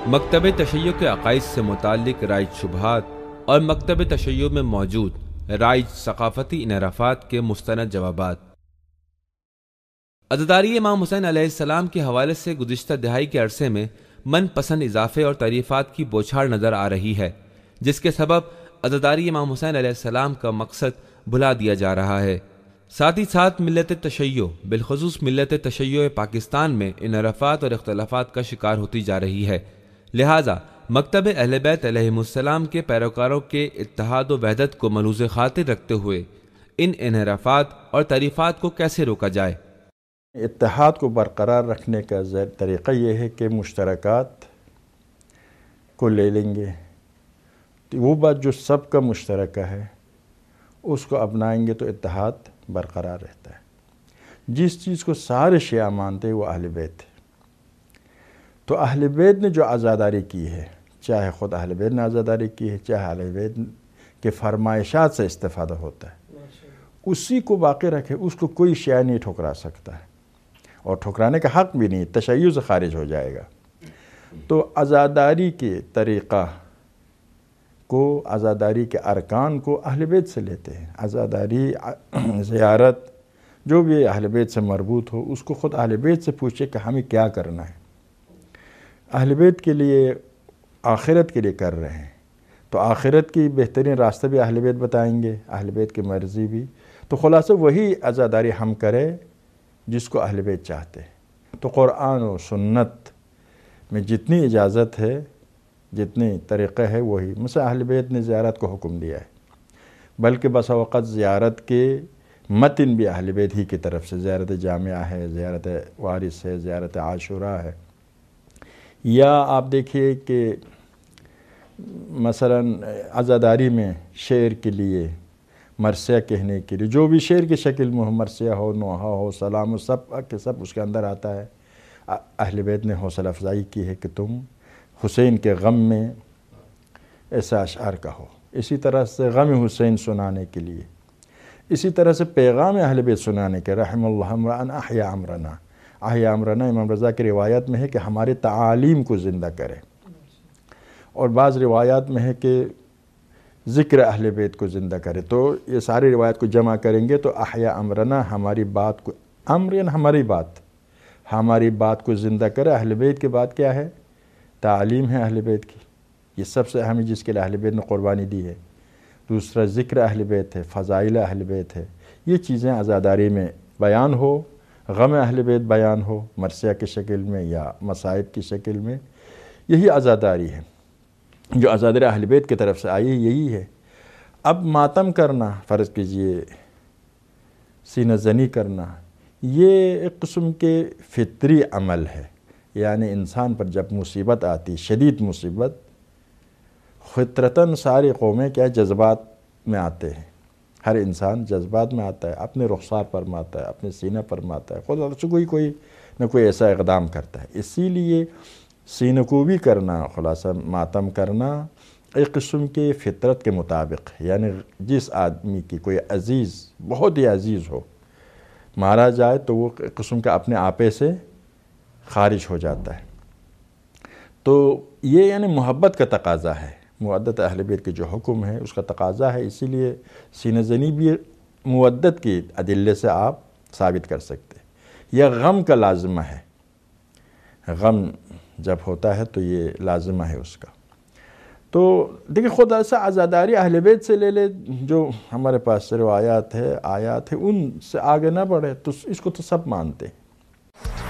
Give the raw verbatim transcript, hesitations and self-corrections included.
مکتب تشیع کے عقائد سے متعلق رائج شبہات اور مکتب تشیع میں موجود رائج ثقافتی انحرافات کے مستند جوابات۔ عزاداری امام حسین علیہ السلام کے حوالے سے گزشتہ دہائی کے عرصے میں من پسند اضافے اور تعریفات کی بوچھاڑ نظر آ رہی ہے، جس کے سبب عزاداری امام حسین علیہ السلام کا مقصد بھلا دیا جا رہا ہے۔ ساتھ ہی ساتھ ملت تشیع بالخصوص ملت تشیع پاکستان میں انحرافات اور اختلافات کا شکار ہوتی جا رہی ہے، لہٰذا مکتب اہل بیت علیہم السلام کے پیروکاروں کے اتحاد و وحدت کو ملحوظ خاطر رکھتے ہوئے ان انحرافات اور تعریفات کو کیسے روکا جائے؟ اتحاد کو برقرار رکھنے کا طریقہ یہ ہے کہ مشترکات کو لے لیں گے، وہ بات جو سب کا مشترکہ ہے اس کو اپنائیں گے تو اتحاد برقرار رہتا ہے۔ جس چیز کو سارے شیعہ مانتے ہیں وہ اہل بیت ہے، تو اہل بیت نے جو عزاداری کی ہے، چاہے خود اہل بیت نے عزاداری کی ہے، چاہے اہل بیت کے فرمائشات سے استفادہ ہوتا ہے، اسی کو باقی رکھے، اس کو کوئی شیعہ نہیں ٹھکرا سکتا ہے اور ٹھکرانے کا حق بھی نہیں، تشیع سے خارج ہو جائے گا۔ تو عزاداری کے طریقہ کو، عزاداری کے ارکان کو اہل بیت سے لیتے ہیں۔ عزاداری زیارت جو بھی اہل بیت سے مربوط ہو اس کو خود اہل بیت سے پوچھے کہ ہمیں کیا کرنا ہے، اہل بیت کے لیے آخرت کے لیے کر رہے ہیں تو آخرت کی بہترین راستہ بھی اہل بیت بتائیں گے، اہل بیت کی مرضی بھی، تو خلاصہ وہی عزاداری ہم کرے جس کو اہل بیت چاہتے ہیں۔ تو قرآن و سنت میں جتنی اجازت ہے، جتنی طریقہ ہے، وہی مثلا اہل بیت نے زیارت کو حکم دیا ہے، بلکہ بسا اوقات زیارت کے متن بھی اہل بیت ہی کی طرف سے، زیارت جامعہ ہے، زیارت وارث ہے، زیارت عاشوراء ہے، یا آپ دیکھیے کہ مثلا عزاداری میں شعر کے لیے، مرثیہ کہنے کے لیے، جو بھی شعر کی شکل میں ہو، مرثیہ ہو، نوحہ ہو، سلام ہو، سب کے سب اس کے اندر آتا ہے۔ اہل بیت نے حوصلہ افزائی کی ہے کہ تم حسین کے غم میں ایسا اشعار کہو، اسی طرح سے غم حسین سنانے کے لیے، اسی طرح سے پیغام اہل بیت سنانے کے، رحم اللہ امرأن احیا امرنا، احیا امرنا امام رضا کی روایات میں ہے کہ ہمارے تعالیم کو زندہ کرے، اور بعض روایات میں ہے کہ ذکر اہل بیت کو زندہ کرے۔ تو یہ ساری روایات کو جمع کریں گے تو احیا امرنا، ہماری بات کو، امر یعنی ہماری بات، ہماری بات کو زندہ کرے۔ اہل بیت کی بات کیا ہے؟ تعلیم ہے اہل بیت کی، یہ سب سے اہم ہے جس کے لیے اہل بیت نے قربانی دی ہے۔ دوسرا ذکر اہل بیت ہے، فضائل اہل بیت ہے، یہ چیزیں عزاداری میں بیان ہو، غم اہل بیت بیان ہو، مرثیہ کی شکل میں یا مصائب کی شکل میں، یہی عزاداری ہے جو عزاداری اہل بیت کی طرف سے آئی، یہی ہے۔ اب ماتم کرنا، فرض کیجئے سینہ زنی کرنا، یہ ایک قسم کے فطری عمل ہے، یعنی انسان پر جب مصیبت آتی، شدید مصیبت، فطرتاً ساری قومیں کیا جذبات میں آتے ہیں، ہر انسان جذبات میں آتا ہے، اپنے رخسار پر ماتا ہے، اپنے سینہ پر ماتا ہے، خود سے کوئی کوئی نہ کوئی ایسا اقدام کرتا ہے۔ اسی لیے سینہ کو بھی کرنا، خلاصہ ماتم کرنا ایک قسم کے فطرت کے مطابق، یعنی جس آدمی کی کوئی عزیز، بہت ہی عزیز ہو، مارا جائے تو وہ ایک قسم کا اپنے آپے سے خارج ہو جاتا ہے۔ تو یہ یعنی محبت کا تقاضا ہے، مودت اہل بیت کے جو حکم ہے اس کا تقاضا ہے، اسی لیے سینہ زنی بھی مودت کی ادلے سے آپ ثابت کر سکتے ہیں۔ یا غم کا لازمہ ہے، غم جب ہوتا ہے تو یہ لازمہ ہے اس کا۔ تو دیکھیں خود ایسا عزاداری اہل بیت سے لے لے، جو ہمارے پاس روایات ہے، آیات ہے، ان سے آگے نہ بڑھے، تو اس کو تو سب مانتے ہیں۔